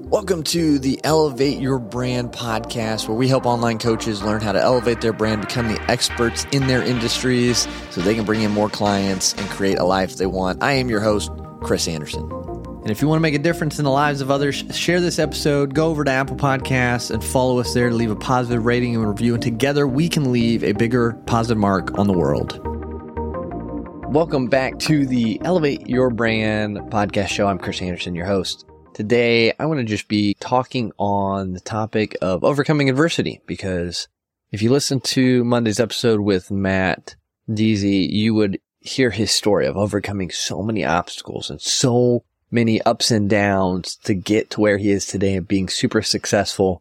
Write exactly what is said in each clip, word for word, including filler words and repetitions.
Welcome to the Elevate Your Brand podcast, where we help online coaches learn how to elevate their brand, become the experts in their industries so they can bring in more clients and create a life they want. I am your host, Chris Anderson. And if you want to make a difference in the lives of others, share this episode, go over to Apple Podcasts and follow us there to leave a positive rating and review. And together we can leave a bigger positive mark on the world. Welcome back to the Elevate Your Brand podcast show. I'm Chris Anderson, your host. Today, I want to just be talking on the topic of overcoming adversity, because if you listen to Monday's episode with Matt Deasy, you would hear his story of overcoming so many obstacles and so many ups and downs to get to where he is today and being super successful.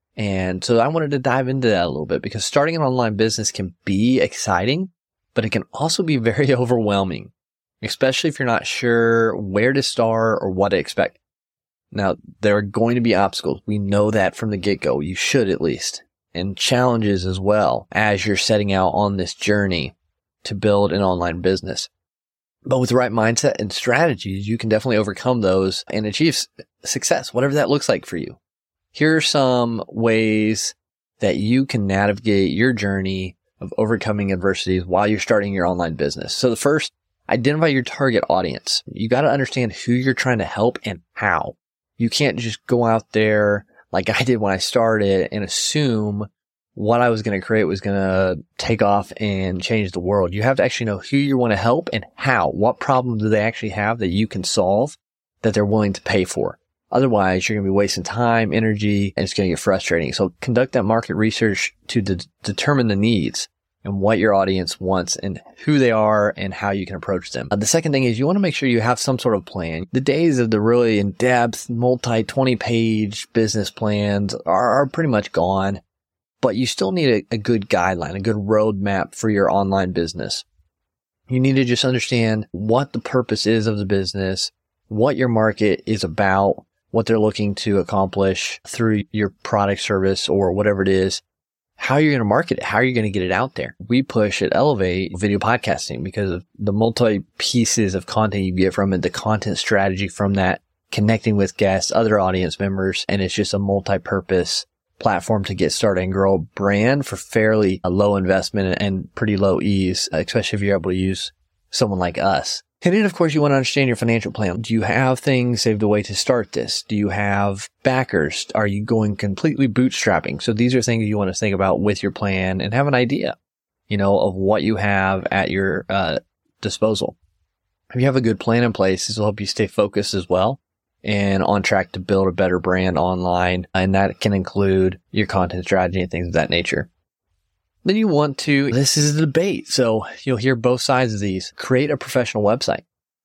And so I wanted to dive into that a little bit, because starting an online business can be exciting, but it can also be very overwhelming, especially if you're not sure where to start or what to expect. Now, there are going to be obstacles. We know that from the get-go. You should, at least. And challenges as well as you're setting out on this journey to build an online business. But with the right mindset and strategies, you can definitely overcome those and achieve success, whatever that looks like for you. Here are some ways that you can navigate your journey of overcoming adversities while you're starting your online business. So the first, identify your target audience. You got to understand who you're trying to help and how. You can't just go out there like I did when I started and assume what I was going to create was going to take off and change the world. You have to actually know who you want to help and how. What problem do they actually have that you can solve that they're willing to pay for? Otherwise, you're going to be wasting time, energy, and it's going to get frustrating. So conduct that market research to de- determine the needs and what your audience wants and who they are and how you can approach them. Uh, the second thing is you want to make sure you have some sort of plan. The days of the really in-depth, multi twenty page business plans are, are pretty much gone, but you still need a, a good guideline, a good roadmap for your online business. You need to just understand what the purpose is of the business, what your market is about, what they're looking to accomplish through your product, service, or whatever it is. How you're going to market it, how are you going to get it out there. We push at Elevate video podcasting because of the multi pieces of content you get from it, the content strategy from that, connecting with guests, other audience members, and it's just a multi-purpose platform to get started and grow a brand for fairly a low investment and pretty low ease, especially if you're able to use someone like us. And then, of course, you want to understand your financial plan. Do you have things saved away to start this? Do you have backers? Are you going completely bootstrapping? So these are things you want to think about with your plan and have an idea, you know, of what you have at your uh, disposal. If you have a good plan in place, this will help you stay focused as well and on track to build a better brand online. And that can include your content strategy and things of that nature. Then you want to, this is a debate, so you'll hear both sides of these. Create a professional website.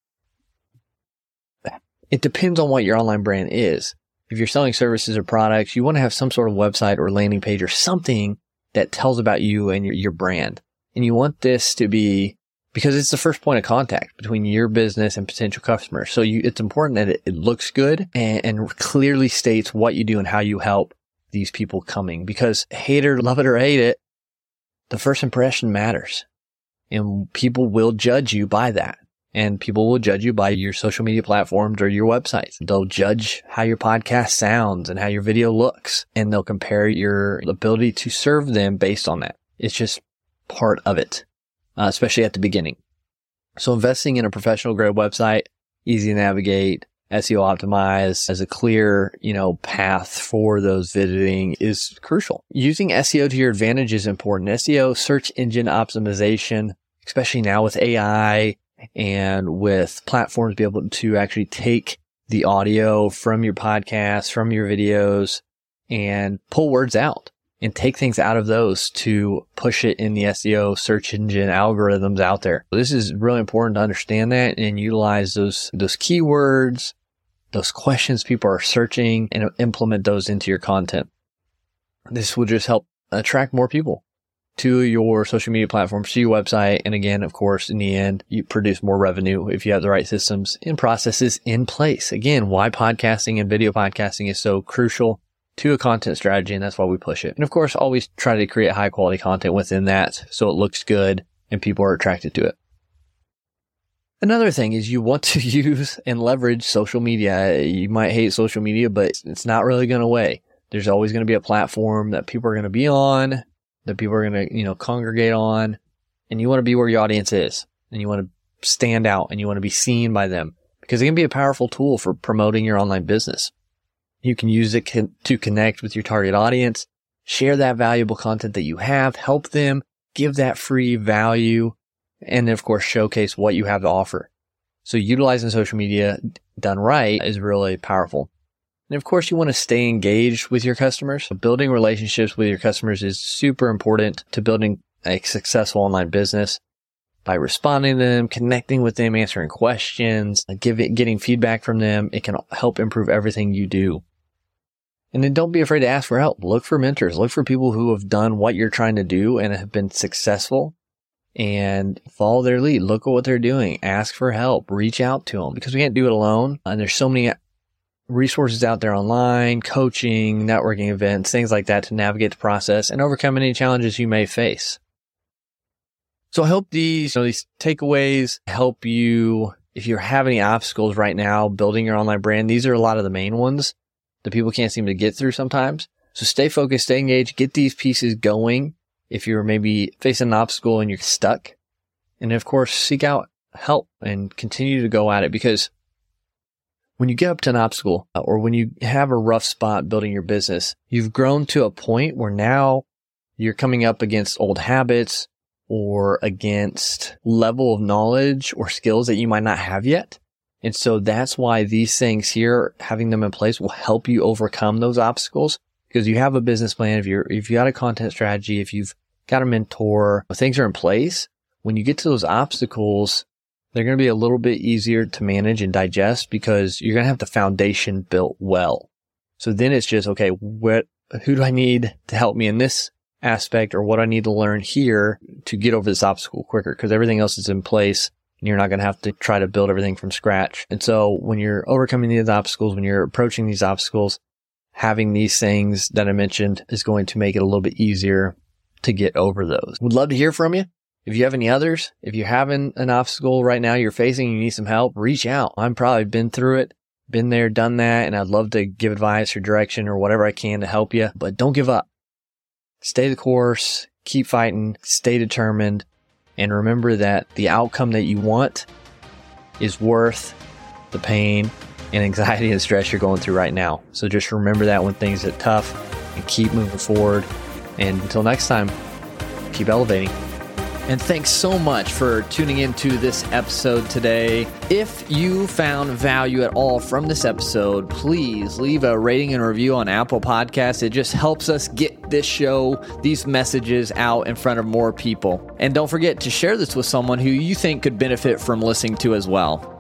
It depends on what your online brand is. If you're selling services or products, you want to have some sort of website or landing page or something that tells about you and your, your brand. And you want this to be, because it's the first point of contact between your business and potential customers. So you, it's important that it, it looks good and, and clearly states what you do and how you help these people coming. Because hate it, love it or hate it, the first impression matters, and people will judge you by that. And people will judge you by your social media platforms or your websites. They'll judge how your podcast sounds and how your video looks, and they'll compare your ability to serve them based on that. It's just part of it, uh, especially at the beginning. So investing in a professional grade website, easy to navigate, S E O optimized as a clear, you know, path for those visiting is crucial. Using S E O to your advantage is important. S E O, search engine optimization, especially now with A I and with platforms be able to actually take the audio from your podcasts, from your videos, and pull words out and take things out of those to push it in the S E O search engine algorithms out there. This is really important to understand that and utilize those, those keywords, those questions people are searching, and implement those into your content. This will just help attract more people to your social media platforms, to your website. And again, of course, in the end, you produce more revenue if you have the right systems and processes in place. Again, why podcasting and video podcasting is so crucial to a content strategy, and that's why we push it. And of course, always try to create high quality content within that so it looks good and people are attracted to it. Another thing is you want to use and leverage social media. You might hate social media, but it's not really going away. There's always going to be a platform that people are going to be on, that people are going to, you know, congregate on, and you want to be where your audience is, and you want to stand out, and you want to be seen by them, because it can be a powerful tool for promoting your online business. You can use it con- to connect with your target audience, share that valuable content that you have, help them, give that free value, and of course, showcase what you have to offer. So utilizing social media done right is really powerful. And of course, you want to stay engaged with your customers. Building relationships with your customers is super important to building a successful online business. By responding to them, connecting with them, answering questions, giving, getting feedback from them, it can help improve everything you do. And then don't be afraid to ask for help. Look for mentors. Look for people who have done what you're trying to do and have been successful, and follow their lead. Look at what they're doing. Ask for help. Reach out to them, because we can't do it alone. And there's so many resources out there online, coaching, networking events, things like that to navigate the process and overcome any challenges you may face. So I hope these, you know, these takeaways help you if you have any obstacles right now building your online brand. These are a lot of the main ones that people can't seem to get through sometimes. So stay focused, stay engaged, get these pieces going if you're maybe facing an obstacle and you're stuck. And of course, seek out help and continue to go at it, because when you get up to an obstacle or when you have a rough spot building your business, you've grown to a point where now you're coming up against old habits or against level of knowledge or skills that you might not have yet. And so that's why these things here, having them in place, will help you overcome those obstacles, because you have a business plan. If you're, if you got a content strategy, if you've got a mentor, things are in place. When you get to those obstacles, they're going to be a little bit easier to manage and digest, because you're going to have the foundation built well. So then it's just, okay, what, who do I need to help me in this aspect, or what I need to learn here to get over this obstacle quicker? Because everything else is in place. And you're not going to have to try to build everything from scratch. And so when you're overcoming these obstacles, when you're approaching these obstacles, having these things that I mentioned is going to make it a little bit easier to get over those. Would love to hear from you. If you have any others, if you're having an obstacle right now you're facing, you need some help, reach out. I'm probably been through it, been there, done that, and I'd love to give advice or direction or whatever I can to help you. But don't give up. Stay the course, keep fighting, stay determined. And remember that the outcome that you want is worth the pain and anxiety and stress you're going through right now. So just remember that when things get tough, and keep moving forward. And until next time, keep elevating. And thanks so much for tuning into this episode today. If you found value at all from this episode, please leave a rating and review on Apple Podcasts. It just helps us get this show, these messages out in front of more people. And don't forget to share this with someone who you think could benefit from listening to as well.